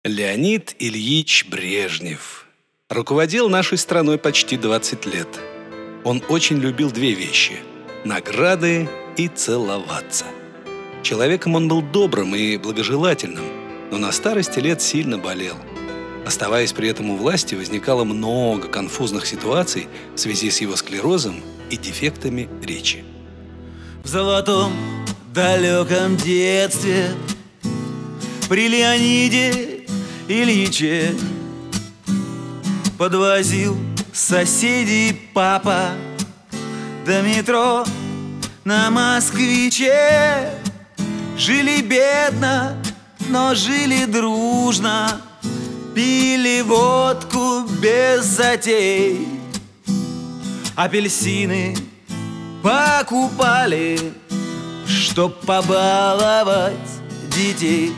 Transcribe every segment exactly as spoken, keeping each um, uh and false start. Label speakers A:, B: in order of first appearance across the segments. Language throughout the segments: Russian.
A: Леонид Ильич Брежнев руководил нашей страной почти двадцать лет. Он очень любил две вещи – награды и целоваться. Человеком он был добрым и благожелательным, но на старости лет сильно болел. Оставаясь при этом у власти, возникало много конфузных ситуаций в связи с его склерозом и дефектами речи.
B: В золотом далеком детстве при Леониде Ильиче подвозил соседей папа до метро на Москвиче. Жили бедно, но жили дружно, пили водку без затей, апельсины покупали, чтоб побаловать детей.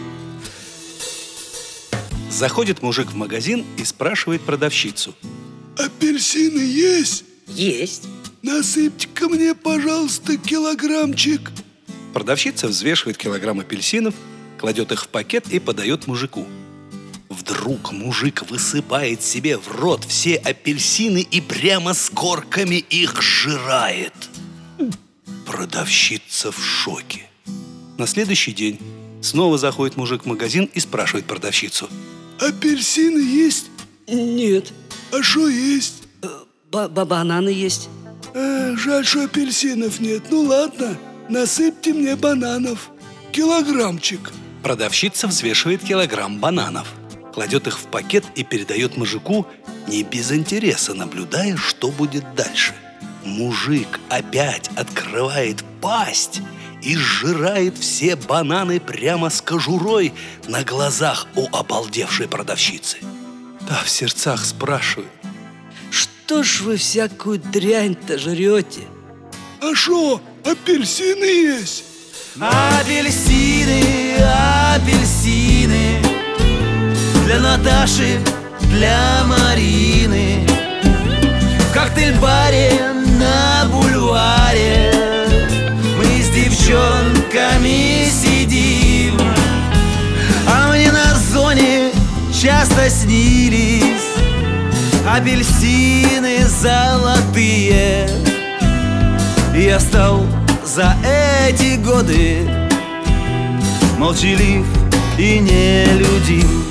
A: Заходит мужик в магазин и спрашивает продавщицу:
C: апельсины есть?
D: Есть.
C: Насыпьте-ка мне, пожалуйста, килограммчик.
A: Продавщица взвешивает килограмм апельсинов, кладет их в пакет и подает мужику. Вдруг мужик высыпает себе в рот все апельсины и прямо с корками их жрает. Продавщица в шоке. На следующий день снова заходит мужик в магазин и спрашивает продавщицу:
C: апельсины есть?
D: Нет.
C: А что есть?
D: Бананы есть.
C: А, жаль, что апельсинов нет. Ну ладно, насыпьте мне бананов. Килограммчик.
A: Продавщица взвешивает килограмм бананов, кладет их в пакет и передает мужику, не без интереса наблюдая, что будет дальше. Мужик опять открывает пасть и сжирает все бананы прямо с кожурой на глазах у обалдевшей продавщицы. Та в сердцах спрашивает:
D: что ж вы всякую дрянь-то жрете?
C: А шо, апельсины есть?
B: Апельсины, апельсины для Наташи, для Марины. В коктейль-баре на бульваре мы с девчонками сидим, а мне на зоне часто снились апельсины золотые. Я стал за эти годы молчалив и нелюдим.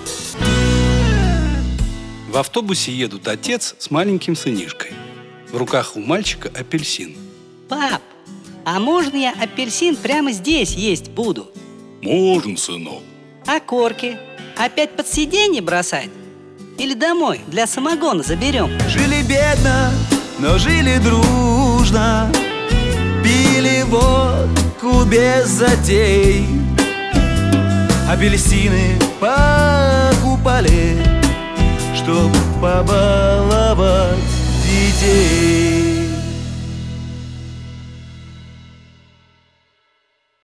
A: В автобусе едут отец с маленьким сынишкой. В руках у мальчика апельсин.
D: Пап, а можно я апельсин прямо здесь есть буду?
A: Можно, сынок.
D: А корки? Опять под сиденье бросать? Или домой для самогона заберем?
B: Жили бедно, но жили дружно, пили водку без затей, апельсины покупали, чтоб побаловать